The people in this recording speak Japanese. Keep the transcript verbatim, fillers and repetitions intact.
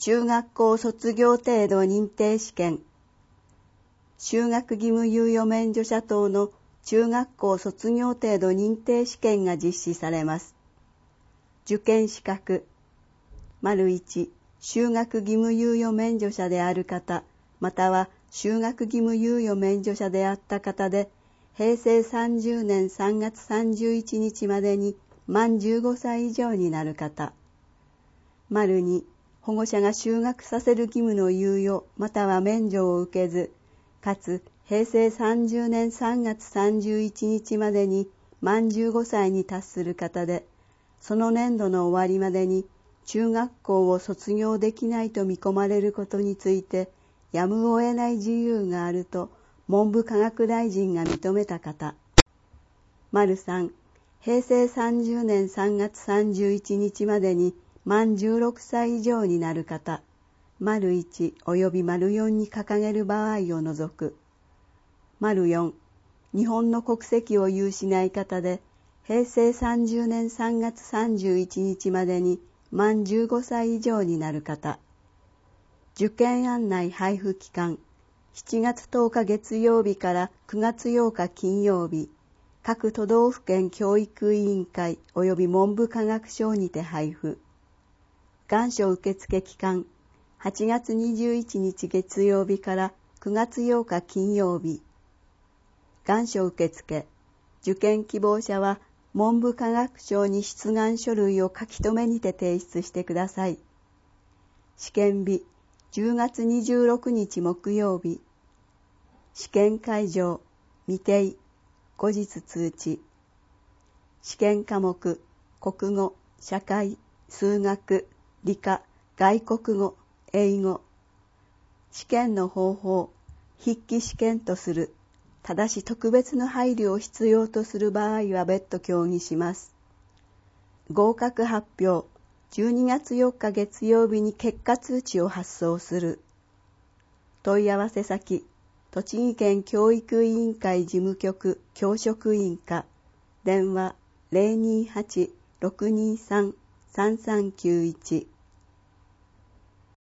中学校卒業程度認定試験、就学義務猶予免除者等の中学校卒業程度認定試験が実施されます。受験資格、丸いち、就学義務猶予免除者である方、または就学義務猶予免除者であった方で、平成さんじゅうねんさんがつさんじゅういちにちまでに満じゅうごさい以上になる方。丸に、保護者が就学させる義務の猶予または免除を受けず、かつ平成さんじゅうねんさんがつさんじゅういちにちまでに満じゅうごさいに達する方で、その年度の終わりまでに中学校を卒業できないと見込まれることについて、やむを得ない自由があると文部科学大臣が認めた方。丸さん、平成さんじゅうねんさんがつさんじゅういちにちまでに満じゅうろくさい以上になる方。丸いちおよび丸よんに掲げる場合を除く。丸よん、日本の国籍を有しない方で、平成さんじゅうねんさんがつさんじゅういちにちまでに満じゅうごさい以上になる方。受験案内配布期間、しちがつとおか月曜日からくがつようか金曜日、各都道府県教育委員会及び文部科学省にて配布。願書受付期間、はちがつにじゅういちにち月曜日からくがつようか金曜日。願書受付、受験希望者は文部科学省に出願書類を書き留めにて提出してください。試験日、じゅうがつにじゅうろくにち木曜日。試験会場、未定、後日通知。試験科目、国語、社会、数学、理科、外国語、英語。試験の方法、筆記試験とする。ただし特別の配慮を必要とする場合は別途協議します。合格発表、じゅうにがつよっか月曜日に結果通知を発送する。問い合わせ先、栃木県教育委員会事務局教職員課、電話 ゼロにーはち ろくにーさん さんさんきゅういち